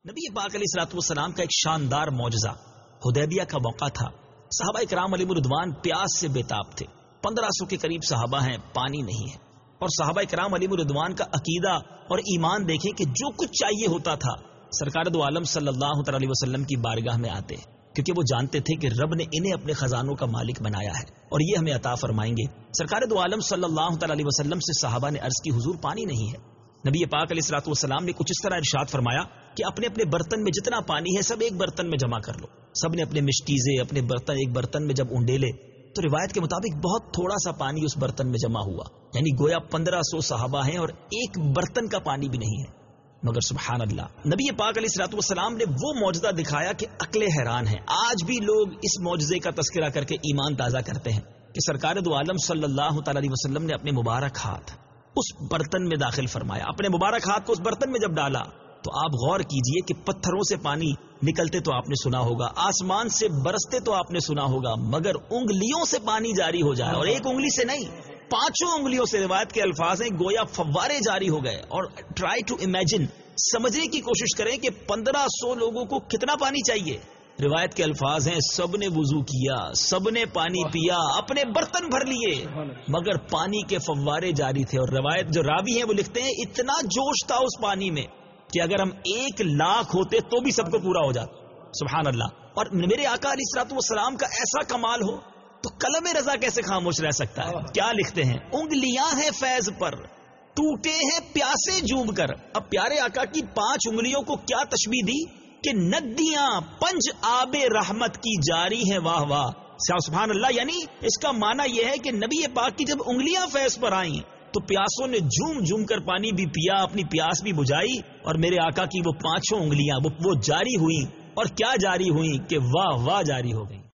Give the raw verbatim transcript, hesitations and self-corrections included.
نبی پاک علیہ الصلوۃ والسلام کا ایک شاندار معجزہ حدیبیہ کا موقع تھا۔ صحابہ کرام علیہ رضوان پیاس سے بےتاب تھے۔ پندرہ سو کے قریب صحابہ ہیں، پانی نہیں ہے، اور صحابہ کرام علیہ رضوان کا عقیدہ اور ایمان دیکھیں کہ جو کچھ چاہیے ہوتا تھا سرکار دو عالم صلی اللہ تعالی علیہ وسلم کی بارگاہ میں آتے، کیونکہ وہ جانتے تھے کہ رب نے انہیں اپنے خزانوں کا مالک بنایا ہے اور یہ ہمیں عطا فرمائیں گے۔ سرکار دو عالم صلی اللہ تعالی علیہ وسلم سے صحابہ نے عرض کی، حضور پانی نہیں ہے۔ نبی پاک علیہ الصلوۃ والسلام نے کچھ اس طرح ارشاد فرمایا کہ اپنے اپنے برتن میں جتنا پانی ہے سب ایک برتن میں جمع کر لو۔ سب نے اپنے مشکیزے اپنے برتن ایک برتن میں جب اونڈیلے تو روایت کے مطابق بہت تھوڑا سا پانی اس برتن میں جمع ہوا، یعنی گویا پندرہ سو صحابہ ہیں اور ایک برتن کا پانی بھی نہیں ہے۔ مگر سبحان اللہ، نبی پاک علیہ الصلوۃ والسلام نے وہ معجزہ دکھایا کہ عقلیں حیران ہیں۔ آج بھی لوگ اس معجزے کا تذکرہ کر کے ایمان تازہ کرتے ہیں کہ سرکار دو عالم صلی اللہ تعالی علیہ وسلم نے اپنے مبارک ہاتھ اس برتن میں داخل فرمایا، اپنے مبارک ہاتھ کو اس برتن میں جب ڈالا تو آپ غور کیجئے کہ پتھروں سے پانی نکلتے تو آپ نے سنا ہوگا، آسمان سے برستے تو آپ نے سنا ہوگا، مگر انگلیوں سے پانی جاری ہو جائے، اور ایک انگلی سے نہیں، پانچوں انگلیوں سے، روایت کے الفاظ ہیں گویا فوارے جاری ہو گئے۔ اور ٹرائی ٹو امیجن، سمجھنے کی کوشش کریں کہ پندرہ سو لوگوں کو کتنا پانی چاہیے۔ روایت کے الفاظ ہیں سب نے وضو کیا، سب نے پانی پیا، اپنے برتن بھر لیے، مگر پانی کے فوارے جاری تھے۔ اور روایت جو راوی ہیں وہ لکھتے ہیں اتنا جوش تھا اس پانی میں کہ اگر ہم ایک لاکھ ہوتے تو بھی سب کو پورا ہو جاتا۔ سبحان اللہ۔ اور میرے آقا علیہ الصلوۃ والسلام کا ایسا کمال ہو تو قلم رضا کیسے خاموش رہ سکتا ہے؟ کیا لکھتے ہیں، انگلیاں ہیں فیض پر، ٹوٹے ہیں پیاسے جوم کر۔ اب پیارے آقا کی پانچ انگلیوں کو کیا تشبیہ دی کہ ندیاں پنج آب رحمت کی جاری ہیں، واہ واہ، سبحان اللہ۔ یعنی اس کا معنی یہ ہے کہ نبی پاک کی جب انگلیاں فیض پر آئیں تو پیاسوں نے جھوم جھوم کر پانی بھی پیا، اپنی پیاس بھی بجھائی، اور میرے آقا کی وہ پانچوں انگلیاں وہ, وہ جاری ہوئیں، اور کیا جاری ہوئیں کہ واہ واہ جاری ہو گئی۔